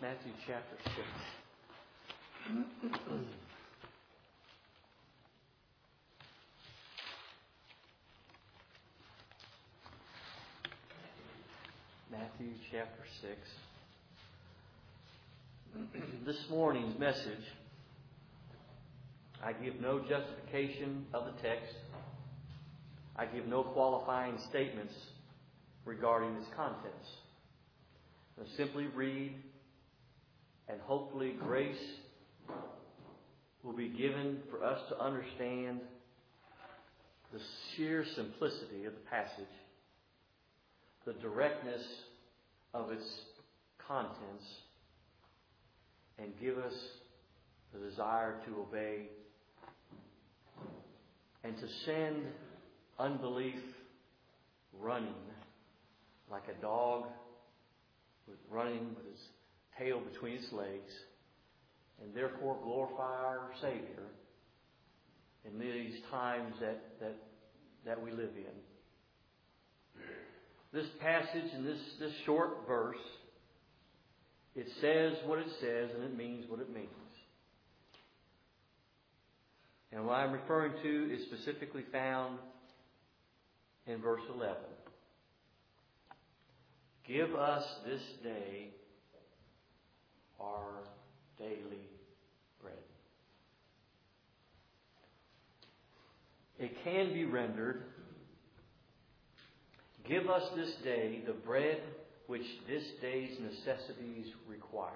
Matthew chapter 6. Matthew chapter 6. This morning's message, I give no justification of the text. I give no qualifying statements regarding its contents. I'll simply read, and hopefully grace will be given for us to understand the sheer simplicity of the passage, the directness of its contents, and give us the desire to obey and to send unbelief running like a dog running with his tail between its legs, and therefore glorify our Savior in these times that we live in. This passage in this short verse, it says what it says and it means what it means. And what I'm referring to is specifically found in verse 11. Give us this day our daily bread. It can be rendered, give us this day the bread which this day's necessities require.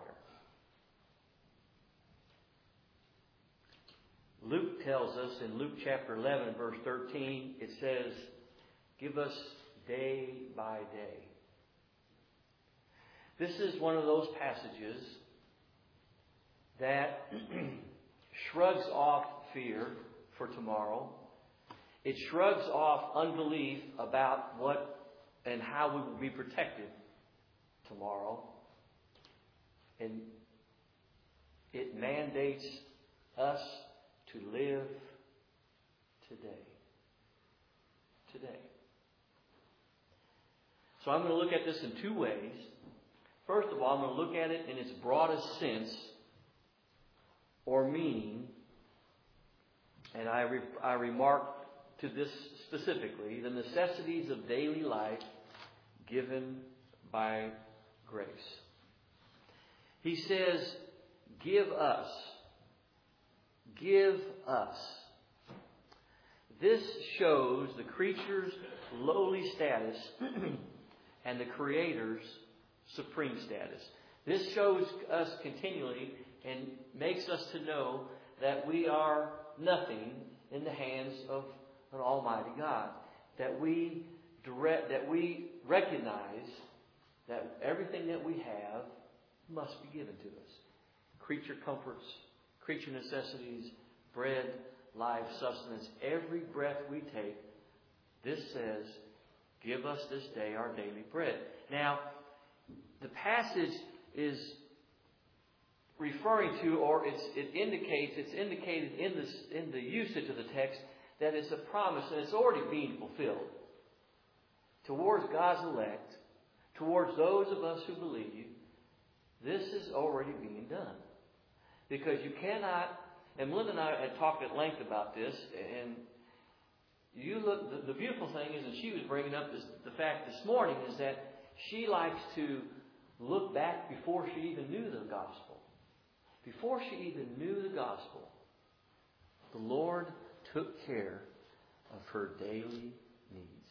Luke tells us in Luke chapter 11, verse 13, it says, give us day by day. This is one of those passages that shrugs off fear for tomorrow. It shrugs off unbelief about what and how we will be protected tomorrow. And it mandates us to live today. Today. So I'm going to look at this in two ways. First of all, I'm going to look at it in its broadest sense or meaning. And I remark to this specifically, the necessities of daily life given by grace. He says, give us. Give us. This shows the creature's lowly status and the Creator's supreme status. This shows us continually and makes us to know that we are nothing in the hands of an Almighty God. That we recognize that everything that we have must be given to us. Creature comforts, creature necessities, bread, life, sustenance, every breath we take, this says, give us this day our daily bread. Now, the passage is referring to, or it's indicated in the usage of the text that it's a promise and it's already being fulfilled towards God's elect, towards those of us who believe. This is already being done. Because you cannot, and Melinda and I had talked at length about this, and you look, the beautiful thing is, and she was bringing up the fact this morning, is that she likes to look back before she even knew the gospel. Before she even knew the gospel, the Lord took care of her daily needs.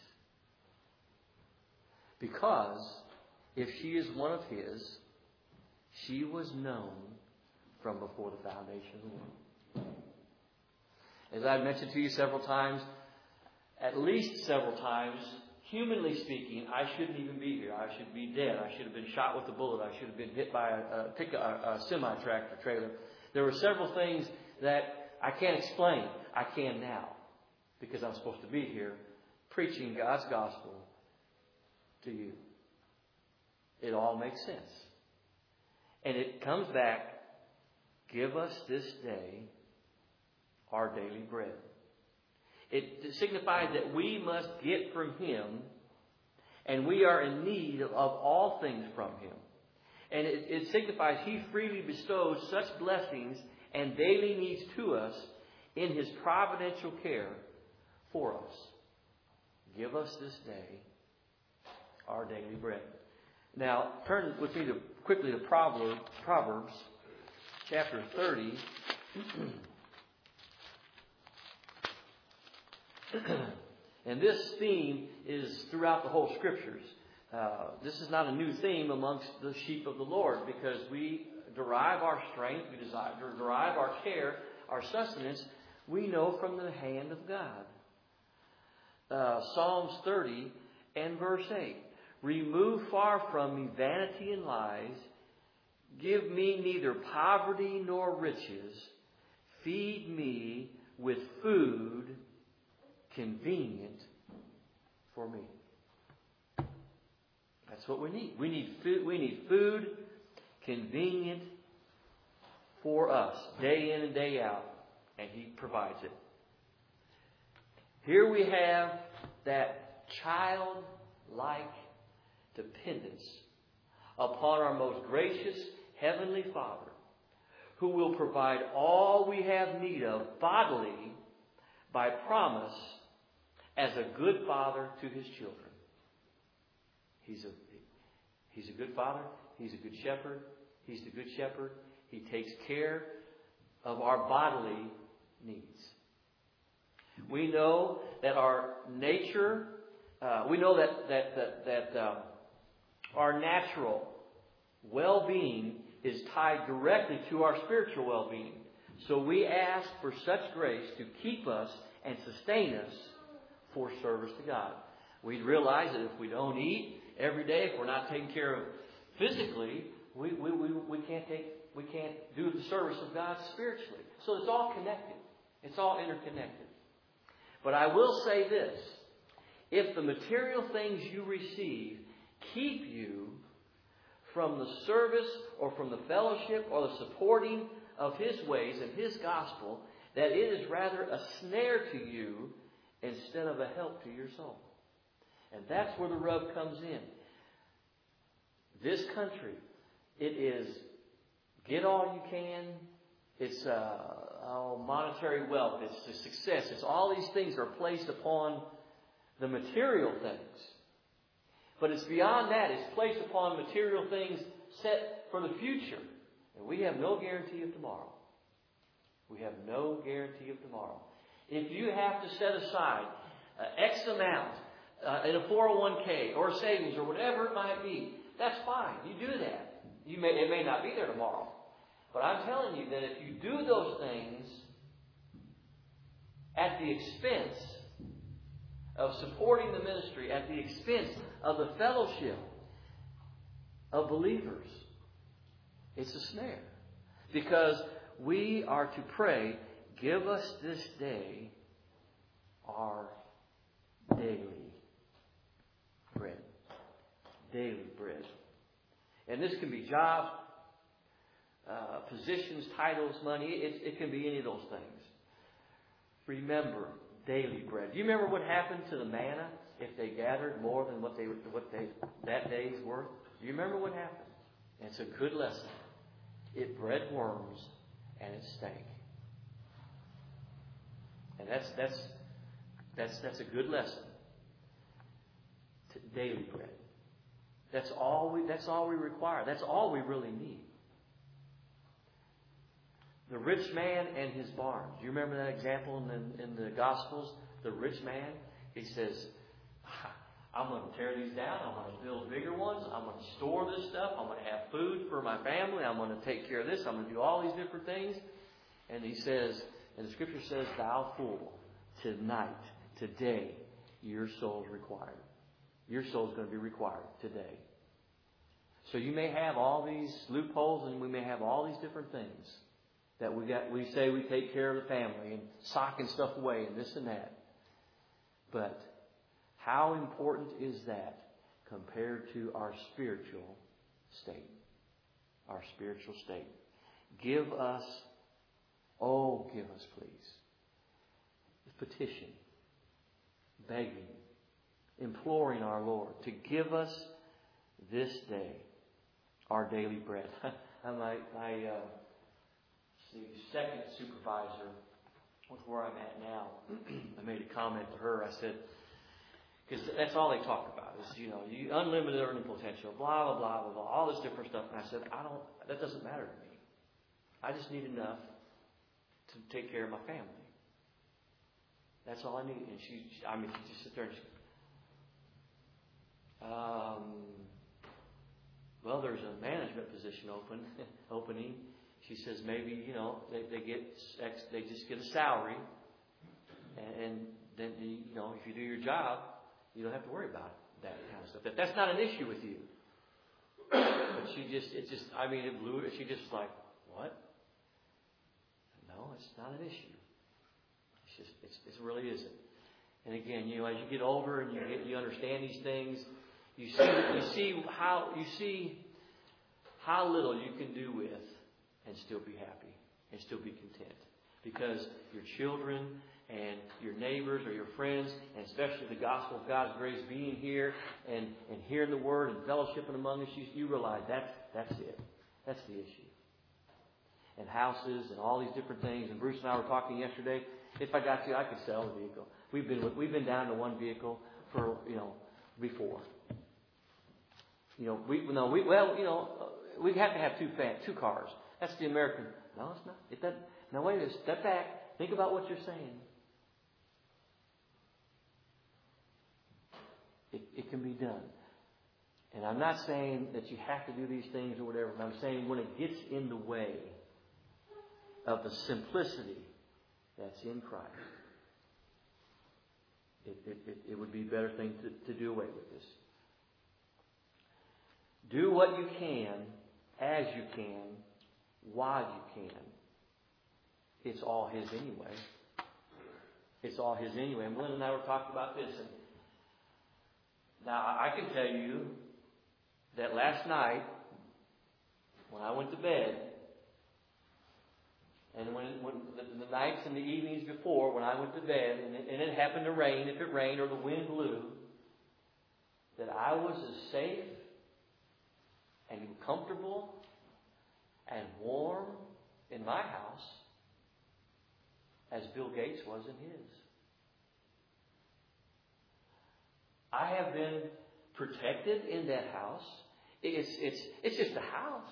Because if she is one of His, she was known from before the foundation of the world. As I've mentioned to you several times, at least several times, humanly speaking, I shouldn't even be here. I should be dead. I should have been shot with a bullet. I should have been hit by a semi-tractor trailer. There were several things that I can't explain. I can now, because I'm supposed to be here preaching God's gospel to you. It all makes sense. And it comes back, give us this day our daily bread. It signifies that we must get from Him, and we are in need of all things from Him. And it signifies He freely bestows such blessings and daily needs to us in His providential care for us. Give us this day our daily bread. Now, turn with me quickly to Proverbs chapter 30. And this theme is throughout the whole Scriptures. This is not a new theme amongst the sheep of the Lord, because we derive our strength, we derive our care, our sustenance, we know from the hand of God. Psalms 30 and verse 8. Remove far from me vanity and lies. Give me neither poverty nor riches. Feed me with food convenient for me. That's what we need. We need food convenient for us, day in and day out, and He provides it. Here we have that childlike dependence upon our most gracious Heavenly Father, who will provide all we have need of bodily by promise as a good Father to His children. He's a good Father. He's a good Shepherd. He's the Good Shepherd. He takes care of our bodily needs. We know that our nature, we know that our natural well-being is tied directly to our spiritual well-being. So we ask for such grace to keep us and sustain us for service to God. We realize that if we don't eat every day, if we're not taken care of physically, we can't do the service of God spiritually. So it's all connected. It's all interconnected. But I will say this. If the material things you receive keep you from the service or from the fellowship or the supporting of His ways and His gospel, that it is rather a snare to you instead of a help to your soul. And that's where the rub comes in. This country, it is get all you can. It's monetary wealth. It's the success. It's all these things are placed upon the material things. But it's beyond that. It's placed upon material things set for the future. And we have no guarantee of tomorrow. We have no guarantee of tomorrow. If you have to set aside X amount in a 401k or savings or whatever it might be, that's fine. You do that. It may not be there tomorrow. But I'm telling you that if you do those things at the expense of supporting the ministry, at the expense of the fellowship of believers, it's a snare. Because we are to pray, give us this day our daily bread. Daily bread. And this can be jobs, positions, titles, money. It can be any of those things. Remember, daily bread. Do you remember what happened to the manna if they gathered more than what that day's worth? Do you remember what happened? And it's a good lesson. It bred worms and it stank. And that's a good lesson. Daily bread. That's all we require. That's all we really need. The rich man and his barn. Do you remember that example in the Gospels? The rich man, he says, I'm going to tear these down. I'm going to build bigger ones. I'm going to store this stuff. I'm going to have food for my family. I'm going to take care of this. I'm going to do all these different things. And he says, and the Scripture says, thou fool, tonight, today, your soul's required. Your soul's going to be required today. So you may have all these loopholes and we may have all these different things that we say we take care of the family and socking stuff away and this and that. But how important is that compared to our spiritual state? Our spiritual state. Give us, please. Petition, begging, imploring our Lord to give us this day our daily bread. My second supervisor was where I'm at now. I made a comment to her. I said, because that's all they talk about is, you unlimited earning potential, blah, blah, blah, blah, blah, all this different stuff. And I said, that doesn't matter to me. I just need enough to take care of my family. That's all I need. And she just sits there and well, there's a management position opening. She says maybe, they just get a salary. And then, if you do your job, you don't have to worry about that kind of stuff. That's not an issue with you. But it blew it. She just like, what? No, it's not an issue. It really isn't. And again, as you get older and you understand these things, you see how little you can do with and still be happy and still be content, because your children and your neighbors or your friends, and especially the gospel of God's grace being here and hearing the word and fellowshipping among us, you realize that's it. That's the issue. And houses and all these different things. And Bruce and I were talking yesterday. If I got to, I could sell a vehicle. We've been down to one vehicle for before. We have to have two cars. That's the American. No, it's not. It doesn't. Now wait a minute. Step back. Think about what you're saying. It can be done. And I'm not saying that you have to do these things or whatever. But I'm saying when it gets in the way of the simplicity that's in Christ, it would be a better thing to do away with this. Do what you can, as you can, while you can. It's all His anyway. It's all His anyway. And Glenn and I were talking about this. And now, I can tell you that last night, when I went to bed, and when the nights and the evenings before, when I went to bed, and it happened to rain, if it rained or the wind blew, that I was as safe and comfortable and warm in my house as Bill Gates was in his. I have been protected in that house. It's just a house.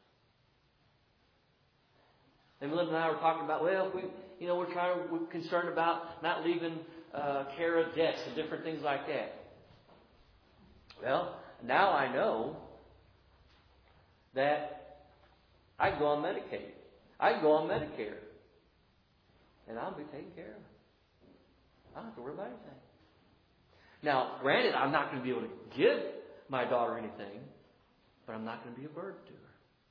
And Linda and I were talking about, we're concerned about not leaving care of debts and different things like that. Well, now I know that I can go on Medicaid. I can go on Medicare. And I'll be taken care of. I don't have to worry about anything. Now, granted, I'm not going to be able to give my daughter anything, but I'm not going to be a burden to her.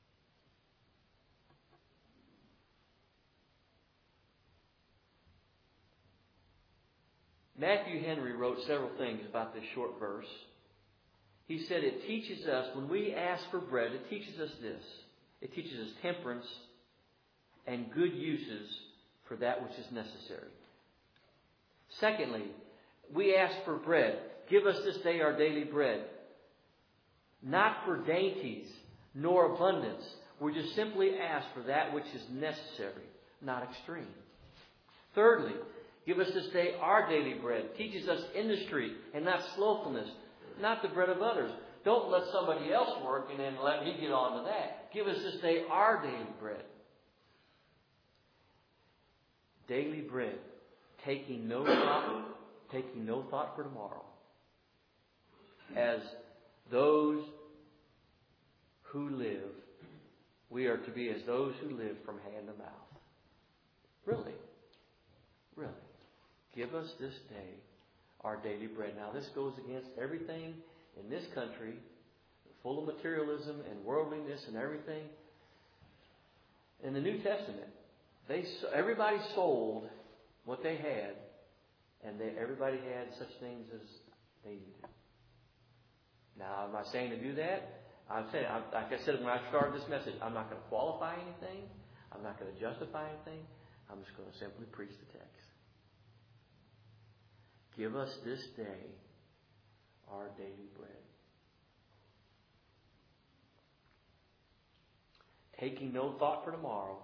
Matthew Henry wrote several things about this short verse. He said it teaches us, when we ask for bread, it teaches us this. It teaches us temperance and good uses for that which is necessary. Secondly, we ask for bread. Give us this day our daily bread. Not for dainties, nor abundance. We just simply ask for that which is necessary, not extreme. Thirdly, give us this day our daily bread. Teaches us industry and not slothfulness, not the bread of others. Don't let somebody else work and then let me get on to that. Give us this day our daily bread. Daily bread. Taking no thought for tomorrow. As those who live, we are to be as those who live from hand to mouth. Really. Really. Give us this day our daily bread. Now, this goes against everything in this country, full of materialism and worldliness and everything. In the New Testament, everybody sold what they had, and everybody had such things as they needed. Now, am I saying to do that? I'm saying, like I said when I started this message, I'm not going to qualify anything. I'm not going to justify anything. I'm just going to simply preach the text. Give us this day our daily bread. taking no thought for tomorrow,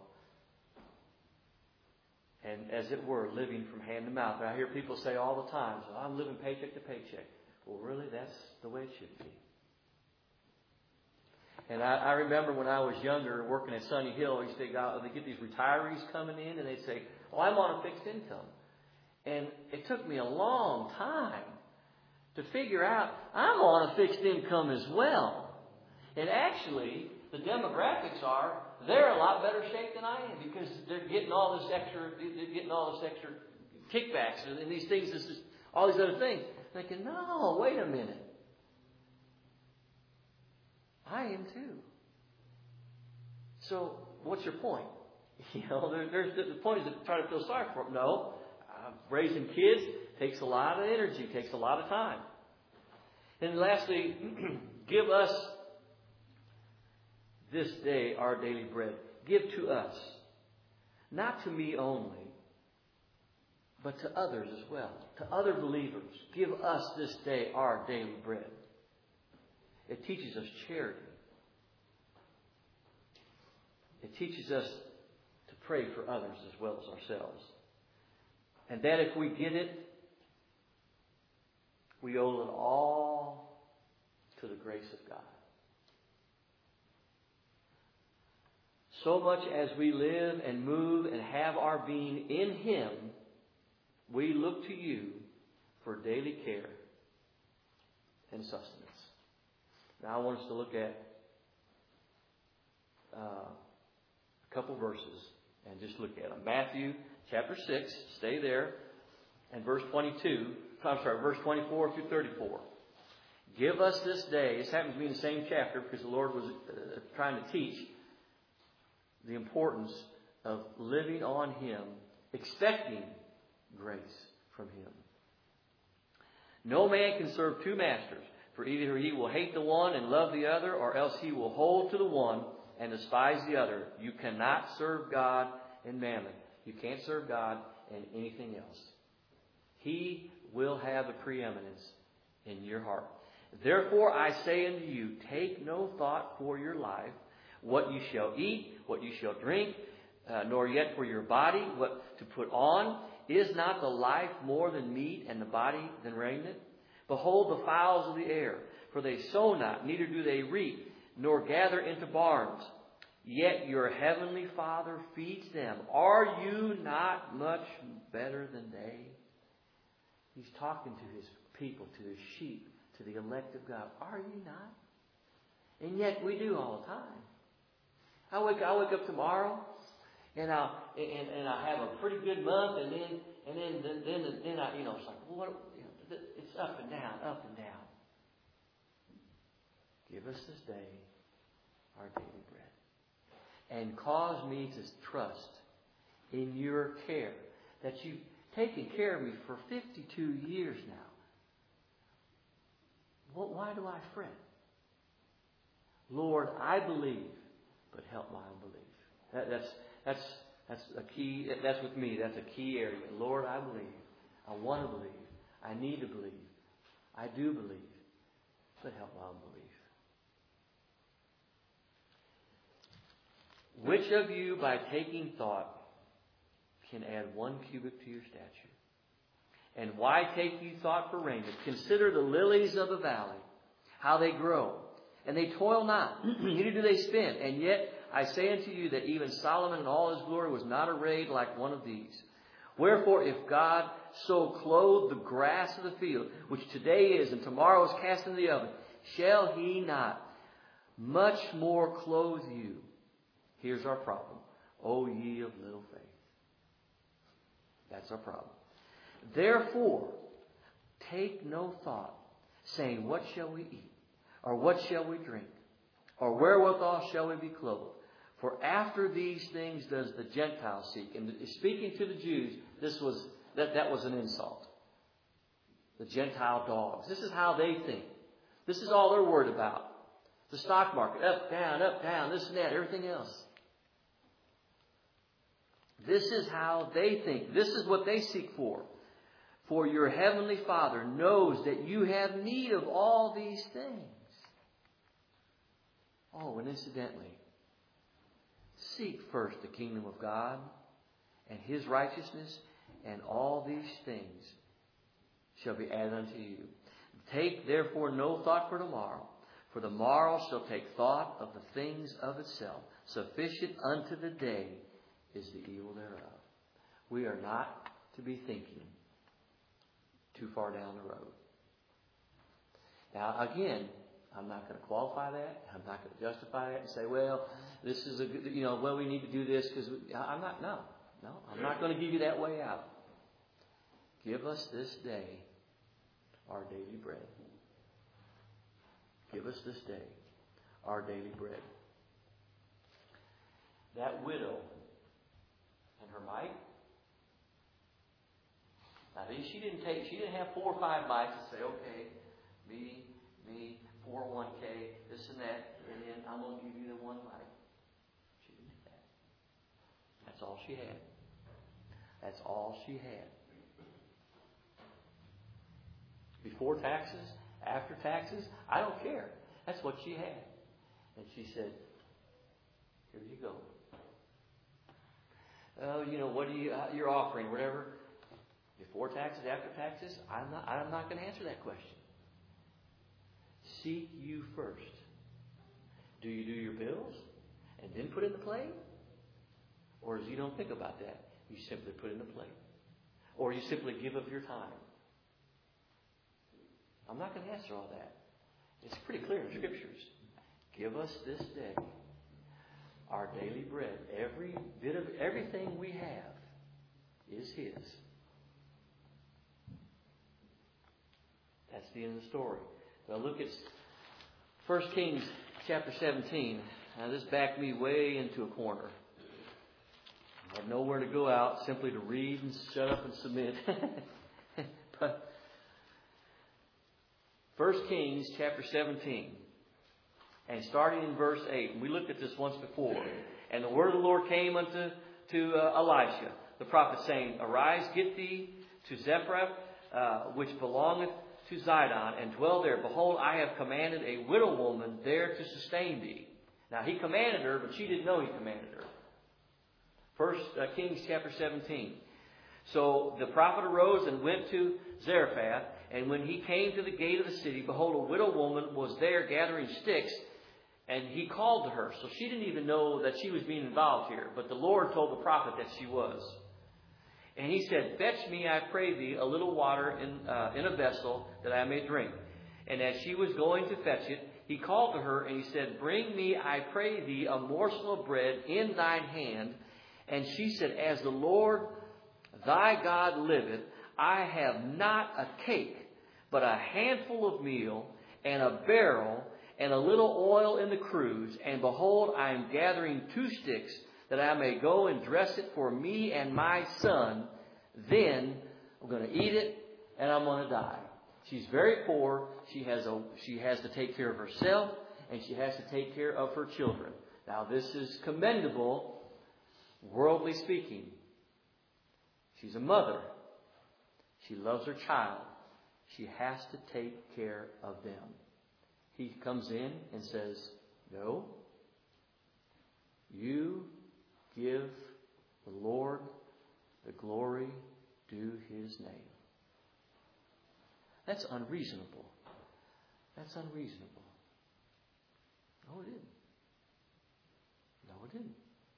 and as it were, living from hand to mouth. I hear people say all the time, so I'm living paycheck to paycheck. Well, really, that's the way it should be. And I remember when I was younger, working at Sunny Hill, they get these retirees coming in, and they'd say, "Oh, I'm on a fixed income." And it took me a long time to figure out I'm on a fixed income as well. And actually, the demographics are they're a lot better shape than I am because they're getting all this extra kickbacks and these things, all these other things. Thinking, no, wait a minute. I am too. So, what's your point? The point is to try to feel sorry for them. No, raising kids takes a lot of energy, takes a lot of time. And lastly, give us this day our daily bread. Give to us, not to me only, but to others as well, to other believers. Give us this day our daily bread. It teaches us charity. It teaches us to pray for others as well as ourselves. And that if we get it, we owe it all to the grace of God. So much as we live and move and have our being in Him, we look to you for daily care and sustenance. Now I want us to look at a couple verses and just look at them. Matthew chapter 6, stay there, and verse 24 through 34. Give us this day. This happens to be in the same chapter because the Lord was trying to teach the importance of living on Him, expecting grace from Him. No man can serve two masters, for either he will hate the one and love the other, or else he will hold to the one and despise the other. You cannot serve God and mammon. You can't serve God and anything else. He will have the preeminence in your heart. Therefore I say unto you, take no thought for your life, what you shall eat, what you shall drink, nor yet for your body, what to put on. Is not the life more than meat, and the body than raiment? Behold the fowls of the air, for they sow not, neither do they reap, nor gather into barns. Yet your heavenly Father feeds them. Are you not much better than they? He's talking to His people, to His sheep, to the elect of God. Are you not? And yet we do all the time. I wake up tomorrow, and I have a pretty good month, and then I, it's like, well, it's up and down, up and down. Give us this day our daily bread, and cause me to trust in your care, that you've taken care of me for 52 years now. Well, why do I fret? Lord, I believe, but help my unbelief. That's a key. That's with me. That's a key area. Lord, I believe. I want to believe. I need to believe. I do believe, but help my unbelief. Which of you, by taking thought, can add 1 cubit to your stature? And why take you thought for raiment? Consider the lilies of the valley, how they grow. And they toil not, neither do they spin. And yet I say unto you that even Solomon in all his glory was not arrayed like one of these. Wherefore, if God so clothe the grass of the field, which today is and tomorrow is cast into the oven, shall He not much more clothe you? Here's our problem. O ye of little faith. That's our problem. Therefore, take no thought, saying, what shall we eat? Or what shall we drink? Or wherewithal shall we be clothed? For after these things does the Gentile seek. And speaking to the Jews, that was an insult. The Gentile dogs. This is how they think. This is all they're worried about. The stock market, up, down, this and that, everything else. This is how they think. This is what they seek for. For your heavenly Father knows that you have need of all these things. Oh, and incidentally, Seek first the kingdom of God and His righteousness, and all these things shall be added unto you. Take therefore no thought for tomorrow, for the morrow shall take thought of the things of itself. Sufficient unto the day is the evil thereof. We are not to be thinking too far down the road. Now, again, I'm not going to qualify that. I'm not going to justify that and say, well, this is a good, well, we need to do this because I'm not. No, I'm not going to give you that way out. Give us this day our daily bread. Give us this day our daily bread. That widow and her mite. Now, she didn't have 4 or 5 bites and say, okay, me, 401k, this and that, and then I'm going to give you the one bite. She didn't do that. That's all she had. That's all she had. Before taxes, after taxes, I don't care. That's what she had. And she said, here you go. Oh, what do you're offering, whatever. Before taxes, after taxes, I'm not going to answer that question. Seek you first. Do you do your bills and then put in the plate? Or you don't think about that. You simply put in the plate. Or you simply give of your time. I'm not going to answer all that. It's pretty clear in the Scriptures. Give us this day our daily bread. Every bit of everything we have is His. That's the end of the story. Now look at 1 Kings chapter 17. Now this backed me way into a corner. I had nowhere to go out, simply to read and shut up and submit. But 1 Kings chapter 17, and starting in verse 8. And we looked at this once before. And the word of the Lord came unto Elisha, the prophet, saying, Arise, get thee to Zarephath, which belongeth to Zidon, and dwell there. Behold, I have commanded a widow woman there to sustain thee. Now he commanded her, but she didn't know he commanded her. 1 Kings chapter 17. So the prophet arose and went to Zarephath, and when he came to the gate of the city, behold, a widow woman was there gathering sticks, and he called to her. So she didn't even know that she was being involved here, but the Lord told the prophet that she was. And he said, Fetch me, I pray thee, a little water in a vessel, that I may drink. And as she was going to fetch it, he called to her, and he said, Bring me, I pray thee, a morsel of bread in thine hand. And she said, As the Lord thy God liveth, I have not a cake, but a handful of meal, and a barrel, and a little oil in the cruse. And behold, I am gathering 2 sticks, that I may go and dress it for me and my son. Then I'm going to eat it, and I'm going to die. She's very poor. She has to take care of herself, and she has to take care of her children. Now, this is commendable, worldly speaking. She's a mother. She loves her child. She has to take care of them. He comes in and says, No, you give the Lord the glory due His name. That's unreasonable. That's unreasonable. No, it didn't. No, it didn't.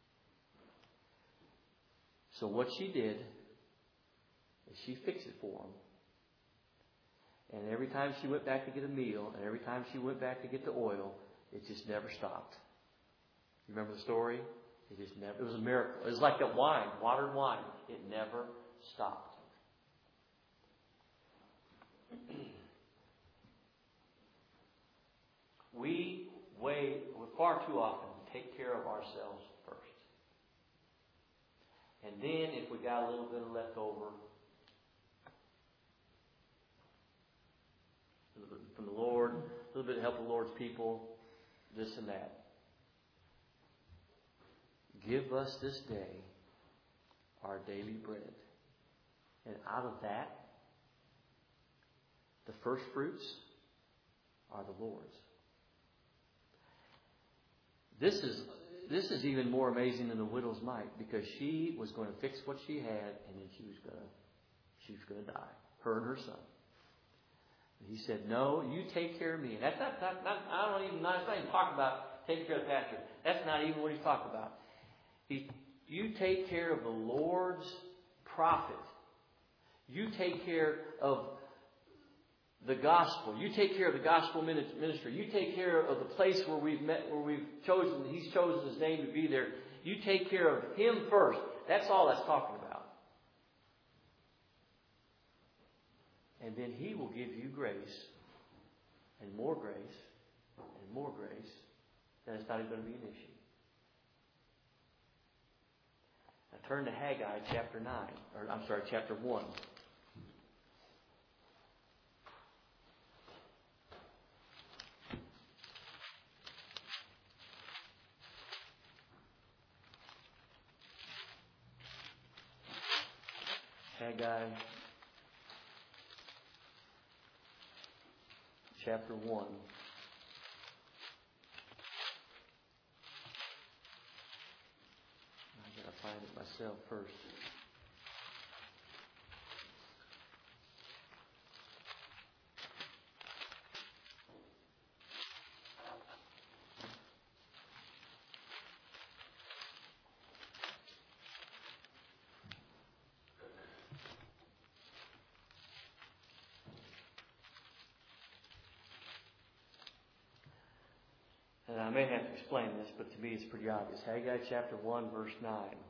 So what she did is she fixed it for him. And every time she went back to get a meal, and every time she went back to get the oil, it just never stopped. You remember the story? It was a miracle. It was like that wine, watered wine. It never stopped. We far too often take care of ourselves first. And then if we got a little bit of leftover from the Lord, a little bit of help the Lord's people, this and that. Give us this day our daily bread. And out of that, the first fruits are the Lord's. This is, this is even more amazing than the widow's mite, because she was going to fix what she had, and then she was going to die, her and her son. And he said, "No, you take care of me." And that's not it's not even talking about taking care of the pastor. That's not even what he's talking about. You take care of the Lord's prophet. You take care of the gospel. You take care of the gospel ministry. You take care of the place where we've met, where He's chosen His name to be there. You take care of Him first. That's all that's talking about. And then He will give you grace, and more grace, and more grace. Then it's not even going to be an issue. Now turn to Haggai chapter 1. Haggai chapter 1. I gotta find it myself first. And I may have to explain this, but to me it's pretty obvious. Haggai chapter 1, verse 9.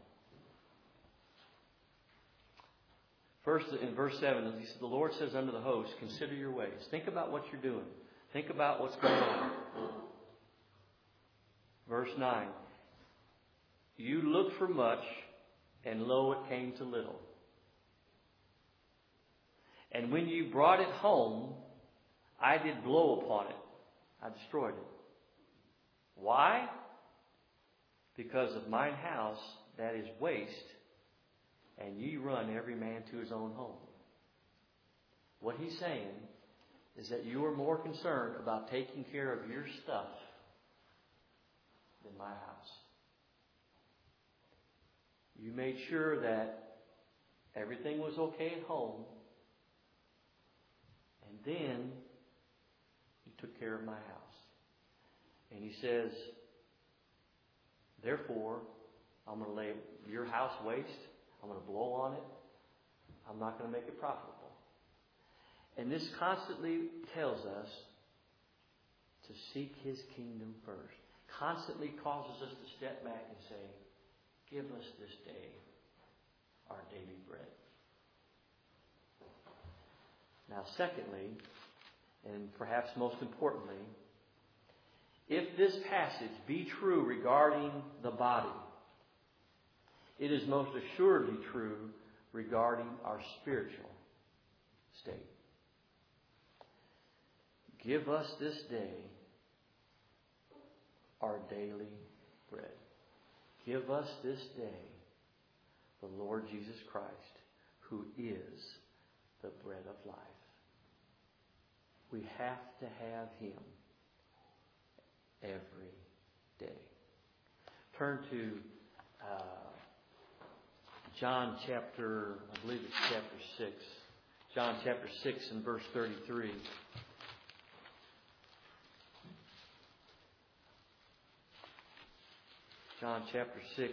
First, in verse 7, he said, "The Lord says unto the host, consider your ways." Think about what you're doing. Think about what's going on. Verse 9. "You looked for much, and lo, it came to little. And when you brought it home, I did blow upon it. I destroyed it. Why? Because of mine house that is waste, and ye run every man to his own home." What he's saying is that you are more concerned about taking care of your stuff than my house. You made sure that everything was okay at home, and then you took care of my house. And he says, therefore, I'm going to lay your house waste. I'm going to blow on it. I'm not going to make it profitable. And this constantly tells us to seek His kingdom first. Constantly causes us to step back and say, give us this day our daily bread. Now, secondly, and perhaps most importantly, if this passage be true regarding the body, it is most assuredly true regarding our spiritual state. Give us this day our daily bread. Give us this day the Lord Jesus Christ, who is the bread of life. We have to have Him every day. Turn to John chapter, I believe it's chapter 6. John chapter 6 and verse 33. John chapter 6.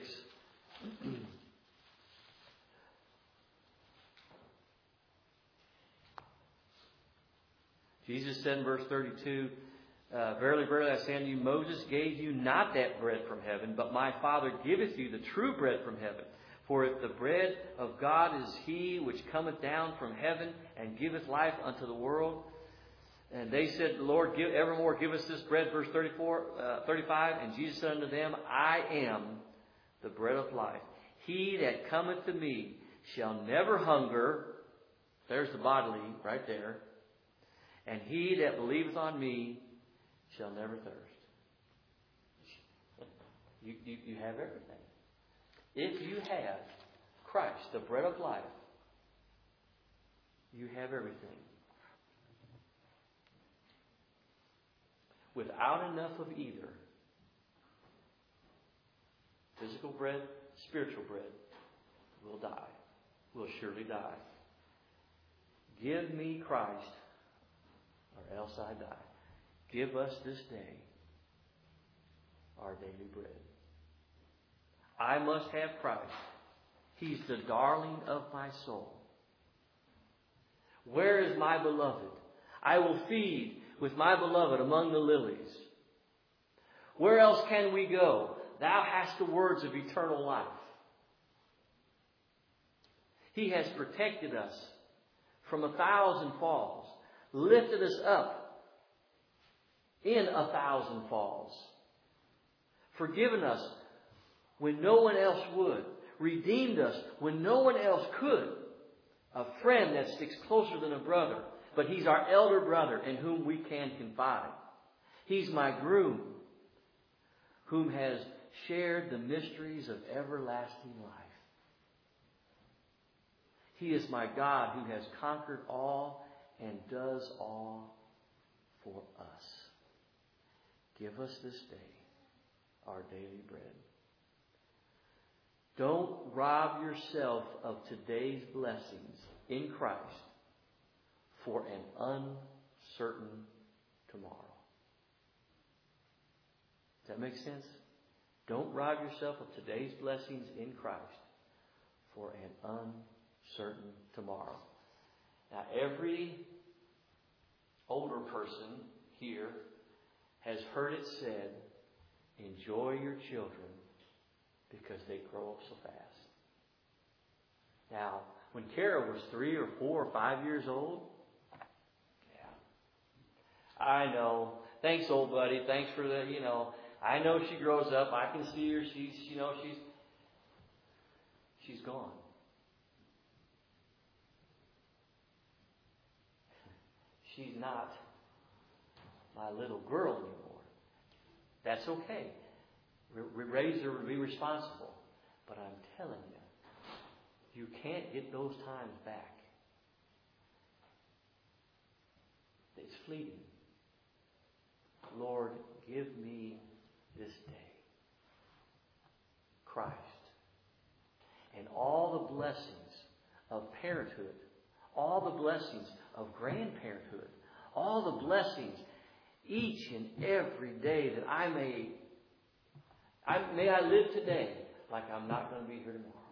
Jesus said in verse 32, "Verily, verily, I say unto you, Moses gave you not that bread from heaven, but my Father giveth you the true bread from heaven. For if the bread of God is He which cometh down from heaven and giveth life unto the world." And they said, "Lord, evermore give us this bread." Verse 35, "And Jesus said unto them, I am the bread of life. He that cometh to me shall never hunger." There's the bodily right there. "And he that believeth on me shall never thirst." You have everything. If you have Christ, the bread of life, you have everything. Without enough of either, physical bread, spiritual bread, we'll die. We'll surely die. Give me Christ, or else I die. Give us this day our daily bread. I must have Christ. He's the darling of my soul. Where is my beloved? I will feed with my beloved among the lilies. Where else can we go? Thou hast the words of eternal life. He has protected us from 1,000 falls, lifted us up in 1,000 falls, forgiven us when no one else would, redeemed us when no one else could, a friend that sticks closer than a brother, but He's our elder brother in whom we can confide. He's my groom, whom has shared the mysteries of everlasting life. He is my God who has conquered all and does all for us. Give us this day our daily bread. Don't rob yourself of today's blessings in Christ for an uncertain tomorrow. Does that make sense? Don't rob yourself of today's blessings in Christ for an uncertain tomorrow. Now, every older person here has heard it said, enjoy your children because they grow up so fast. Now, when Kara was 3 or 4 or 5 years old, yeah, I know. Thanks, old buddy. Thanks for the, I know she grows up. I can see her. She's gone. She's not my little girl anymore. That's okay. We raise her to be responsible. But I'm telling you, you can't get those times back. It's fleeting. Lord, give me this day Christ and all the blessings of parenthood, all the blessings of grandparenthood, all the blessings each and every day that may I live today like I'm not going to be here tomorrow.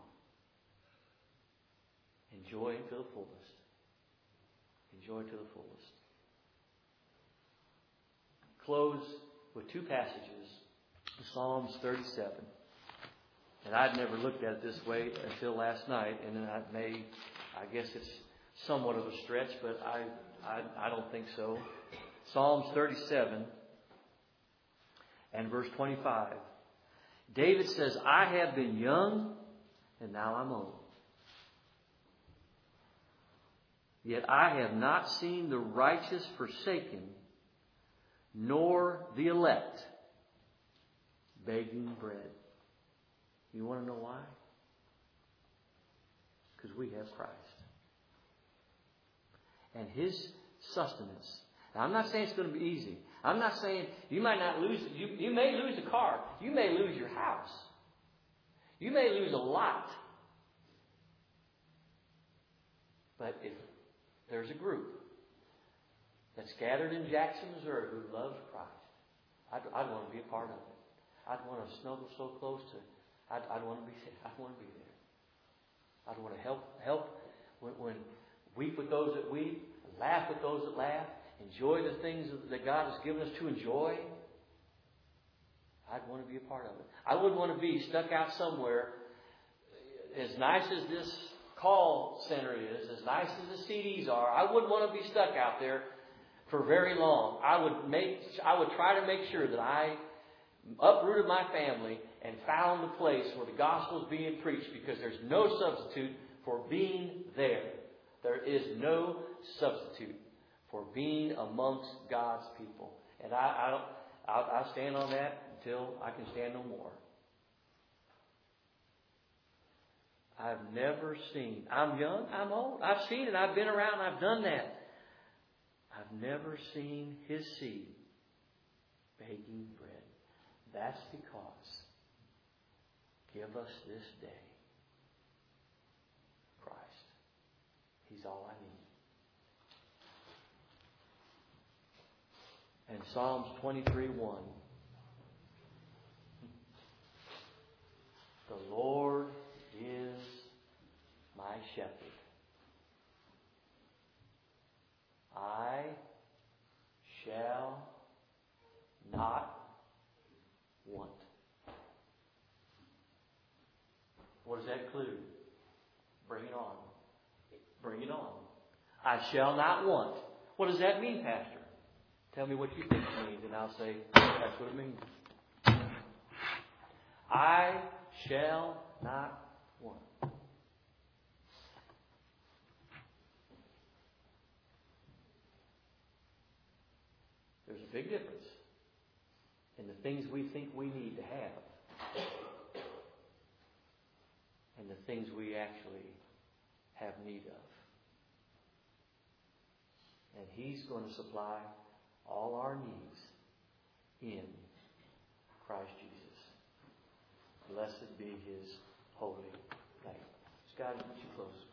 Enjoy it to the fullest. Enjoy it to the fullest. Close with 2 passages. Psalms 37. And I'd never looked at it this way until last night, and then I guess it's somewhat of a stretch, but I don't think so. Psalms 37 and verse 25. David says, I have been young and now I'm old. Yet I have not seen the righteous forsaken, nor the elect begging bread. You want to know why? Because we have Christ. And His sustenance. Now, I'm not saying it's going to be easy. I'm not saying you might not lose. You may lose a car. You may lose your house. You may lose a lot. But if there's a group that's gathered in Jackson, Missouri who loves Christ, I'd want to be a part of it. I'd want to snuggle so close to. I'd want to be. I'd want to be there. I'd want to help when weep with those that weep, laugh with those that laugh, enjoy the things that God has given us to enjoy. I'd want to be a part of it. I wouldn't want to be stuck out somewhere. As nice as this call center is, as nice as the CDs are, I wouldn't want to be stuck out there for very long. I would try to make sure that I uprooted my family and found the place where the gospel is being preached, because there's no substitute for being there. There is no substitute for being amongst God's people. And I stand on that until I can stand no more. I've never seen. I'm young, I'm old. I've seen it. I've been around. I've done that. I've never seen His seed begging bread. That's because Give us this day Christ. He's all I need. And Psalms 23:1. The Lord is my shepherd. I shall not want. What does that include? Bring it on. Bring it on. I shall not want. What does that mean, Pastor? Tell me what you think it means, and I'll say, that's what it means. I shall not want. There's a big difference in the things we think we need to have and the things we actually have need of. And He's going to supply all our needs in Christ Jesus. Blessed be His holy name. Scott, would you close?